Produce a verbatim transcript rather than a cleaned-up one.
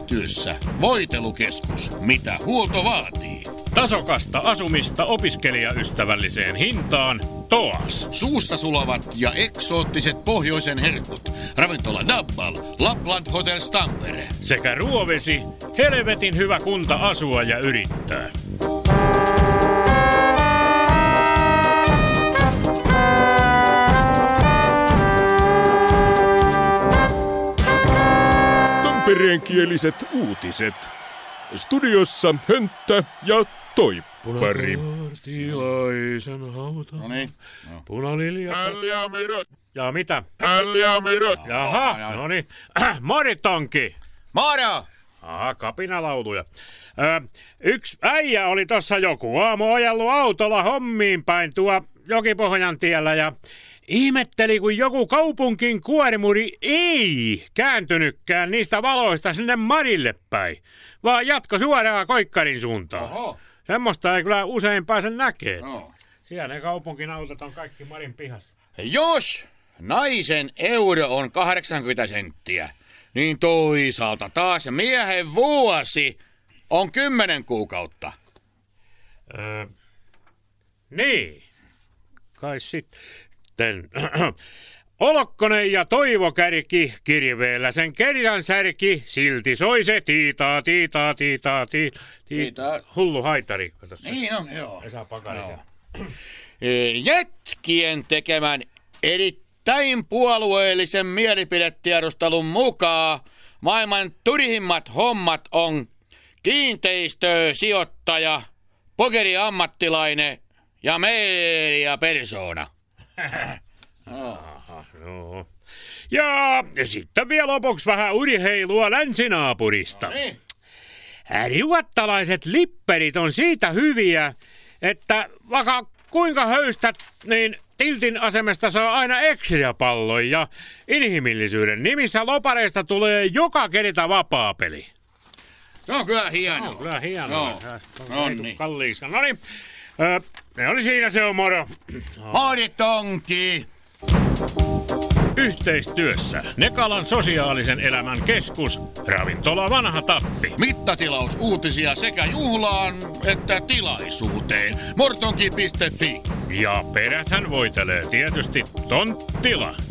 Yhteistyössä Voitelukeskus. Mitä huolto vaatii? Tasokasta asumista opiskelijaystävälliseen hintaan. Toas. Suussa sulavat ja eksoottiset pohjoisen herkut. Ravintola Dabbal, Lapland Hotels Tampere. Sekä ruovesi, helvetin hyvä kunta asua ja yrittää. Tampereenkieliset uutiset. Studiossa Hönttä ja Toippari. Punakortilaisen hauta. No niin. No. Punalilja. Häljämirot. Ja mitä? Häljämirot. Jaha, no niin. Moritonki. Moro! Aha, kapinalauluja. Ö, yksi äijä oli tossa joku aamu ojallut autolla hommiin päin tuo Jokipohjan tiellä ja ihmetteli, kun joku kaupunkin kuorimuri ei kääntynytkään niistä valoista sinne Marille päin, vaan jatko suoraan Koikkarin suuntaan. Oho. Semmoista ei kyllä usein pääse näkee. No. Siellä ne kaupunkin autot on kaikki Marin pihassa. Jos naisen euro on kahdeksankymmentä senttiä, niin toisaalta taas miehen vuosi on kymmenen kuukautta. Öö, niin. Kai sitten. Olokkonen ja Toivo kärki kirveellä sen kerran särki, silti soi se tiitaa, tiitaa, tiitaa, tiitaa, tiitaa. Hullu haitari. Niin on, joo. Esa Pakarinen. Jätkien tekemän erittäin puolueellisen mielipidetiedustelun mukaan maailman turhimmat hommat on kiinteistösijoittaja, pokeriammattilainen ja mediapersona. Aha, no. Ja sitten vielä lopuksi vähän urheilua länsinaapurista. Riuattalaiset lipperit on siitä hyviä, että vaikka kuinka höystät, niin tiltin asemesta saa aina extra-pallon ja inhimillisyyden nimissä lopareista tulee joka kerta vapaapeli. Se on kyllä hienoa. Se on kyllä hienoa. No, no niin. Kalliiska. No niin, öö, ne oli siinä, se on moro. Moritonki. Yhteistyössä Nekalan sosiaalisen elämän keskus, ravintola Vanha Tappi. Mittatilaus uutisia sekä juhlaan että tilaisuuteen. Mortonki piste fi. Ja peräthän voitelee tietysti Tonttila.